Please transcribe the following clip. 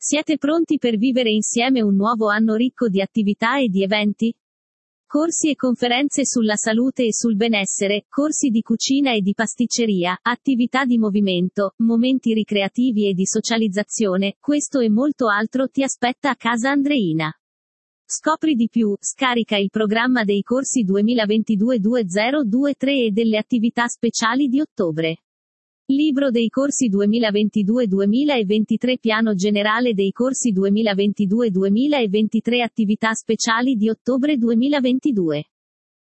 Siete pronti per vivere insieme un nuovo anno ricco di attività e di eventi? Corsi e conferenze sulla salute e sul benessere, corsi di cucina e di pasticceria, attività di movimento, momenti ricreativi e di socializzazione, questo e molto altro ti aspetta a Casa Andreina. Scopri di più, scarica il programma dei corsi 2022-2023 e delle attività speciali di ottobre. Libro dei corsi 2022-2023 Piano generale dei corsi 2022-2023 Attività speciali di ottobre 2022